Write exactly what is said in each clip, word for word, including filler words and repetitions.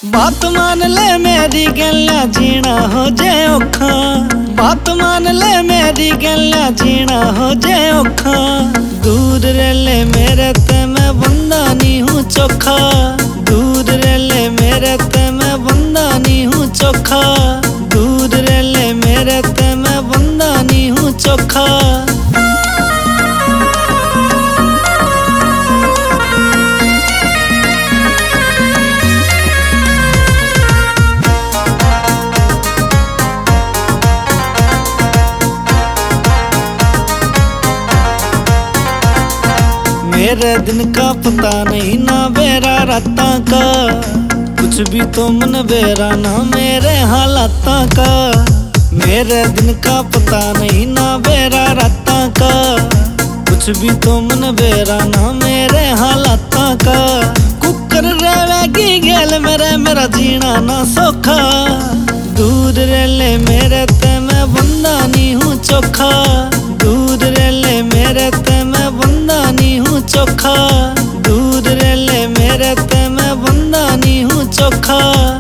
बात मान ले मेरी गल्ला जीना हो जाए औखा। बात मान ले मेरी गल्ला जीना हो जाए औखा। दूर रह ले मेरे ते मैं बंदा नहीं हूँ चोखा। दूर रह ले मेरे ते मैं बंदा नहीं हूँ चोखा। दूर रह ले मेरे ते मैं बंदा नहीं हूँ चोखा। मेरे दिन का पता नहीं ना बेरा राता का। कुछ भी तो मन बेरा ना मेरे हालाता का। मेरे दिन का पता नहीं ना बेरा राता का। कुछ भी तो मन बेरा ना मेरे हालाता का। कुकर रहेगी गेल मेरे मेरा जीना ना सौखा। दूर रह ले मेरे ते मैं बंदा नहीं हूँ चोखा। दूर रह ले मेरे ते मैं बंदा नहीं हूँ चोखा। दूर रह ले मेरे ते मैं बंदा नहीं हूँ चोखा।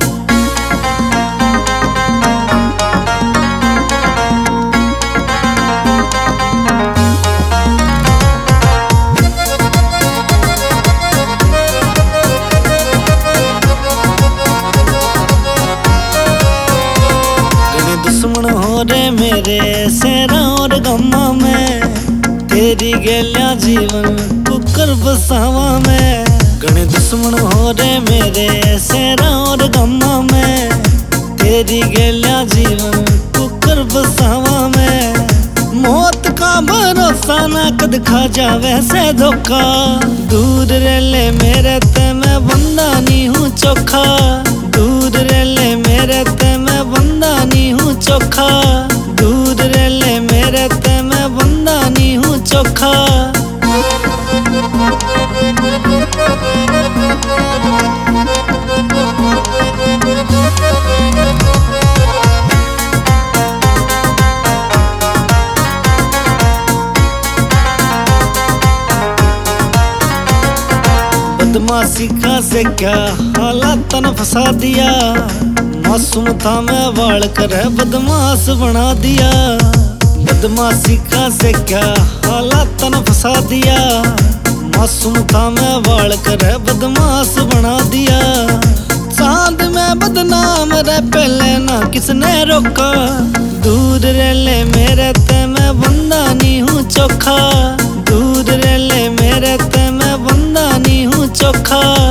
घने दुश्मन हो रे मेरे सेरा और गम्मा में। तेरी गेल्या जीवन कुकर बसावा में। घने दुश्मन हो रे मेरे सेरा और गम्मा में। तेरी गेल्या जीवन कुकर बसावा में। मौत का भरोसा ना कद खा जावे से धोखा। दूर रह ले मेरे ते मैं बंदा नहीं हूँ चोखा। दूर रह ले मेरे ते मैं बंदा नहीं हूँ चोखा। दूर रह ले मेरे ते मैं बंदा नहीं हूँ चोखा। बदमाशी का से क्या हालात न फंसा दिया। मासूम था मैं वाड़ कर बदमाश बना दिया। बदमाशी का से क्या हालात न फंसा दिया। मासूम था मैं वाड़ कर बदमाश बना दिया। चांद में बदनाम रह पहले ना किसने रोका। दूर रह ले मेरे ते मैं बंदा नहीं हूँ चोखा। दूर रह ले मेरे ते मैं बंदा नहीं हूँ चोखा।